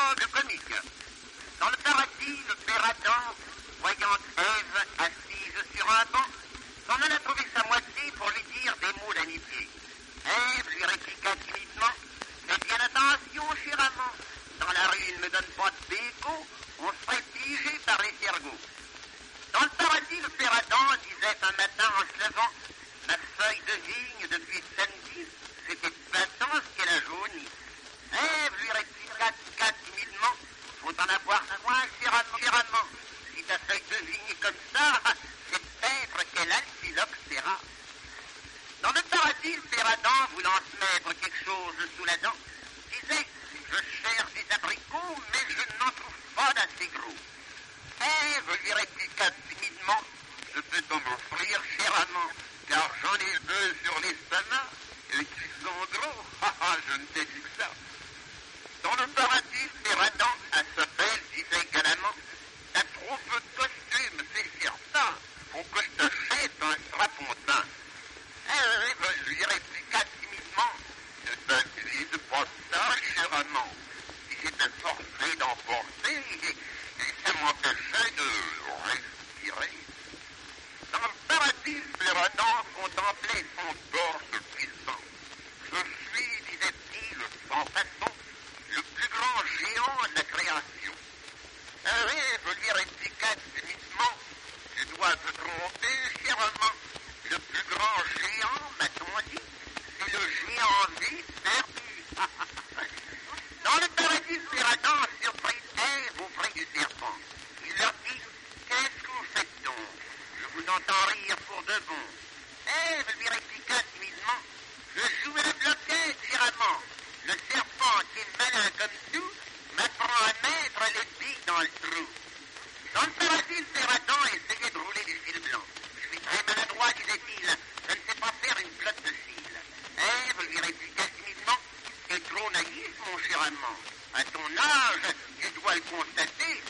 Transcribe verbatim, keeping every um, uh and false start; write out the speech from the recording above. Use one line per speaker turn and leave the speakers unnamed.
dialogue comique. Dans le paradis, le père Adam, voyant Ève assise sur un banc, s'en alla trouver sa moitié pour lui dire des mots d'amitié. Ève lui répliqua timidement, fais bien attention, cher amant. Dans la rue, il ne me donne pas de béco, on serait piégé par les cerveaux. Dans le paradis, le père Adam disait un matin en se levant, ma feuille de vigne depuis samedi, c'était de patience qu'elle a jauni. Ève lui répliqua timidement, faut en avoir soin, cher amant, cher amant. Si ta feuille de vigne est comme ça, c'est peut-être qu'elle a le phylloxéra. Dans le paradis, le père Adam, voulant se mettre quelque chose sous la dent, disait, je cherche des abricots, mais je n'en trouve pas d'assez gros. Ève lui répliqua timidement, je peux t'en offrir, cher amant, car j'en ai deux sur l'estomac, et qui sont gros. Ah, ah, je ne t'ai dit que ça. Dans le paradis, le père Adam, à sa belle, disait galamment, t'as trop peu de costumes, c'est certain, faut que je t'achète un strapontin. Ève lui répliqua timidement, ne t'inquiète pas de ça, cher amant. Si j'étais forcé d'emporter, et ça m'empêchait de respirer. Dans le paradis, le père Adam contemplait son corps de puissant. Je suis, disait-il, sans façon, le plus grand géant de la création. Ève lui répliqua timidement, tu dois te tromper, cher amant. Le plus grand géant, m'a-t-on dit, c'est le géant vif perdu. Dans le paradis, le père Adam surprit Ève auprès du serpent. Il leur dit, qu'est-ce que vous faites donc? Je vous entends rire pour de bon. Ève lui répliqua timidement, je joue à la bloquette, cher amant. Le serpent, qui est malin comme tout, m'apprend à mettre les billes dans le trou. Dans le paradis, le père Adam essayait de rouler du fil blanc. Je suis très maladroit, disait-il. Je ne sais pas faire une flotte de fil. Ève lui répliqua timidement, t'es trop naïf, mon cher amant. À ton âge, tu dois le constater,